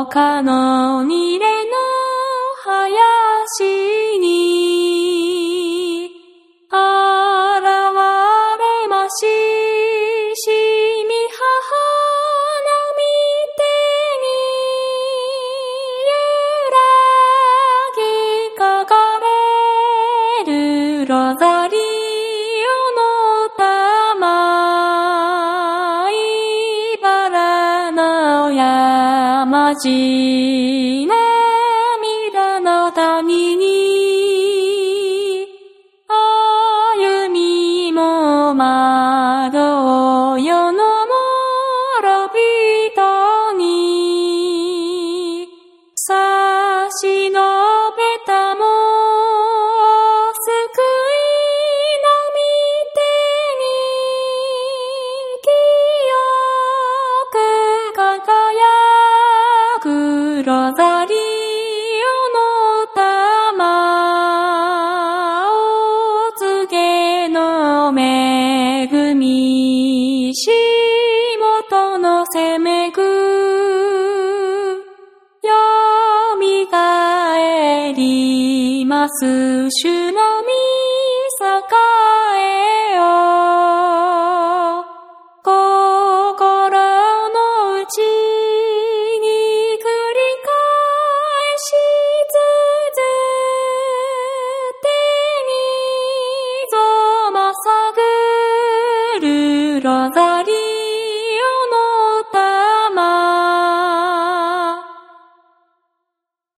かのにれの林に現れまし、しみ母の御手に揺らぎかかれるロザリオの玉、茨の山地涙の谷に歩みも惑う世の諸人に差し伸べたも救いの御手に清く輝くロザリオの玉、お告げの恵み、しもとのせめぐよみがえります主の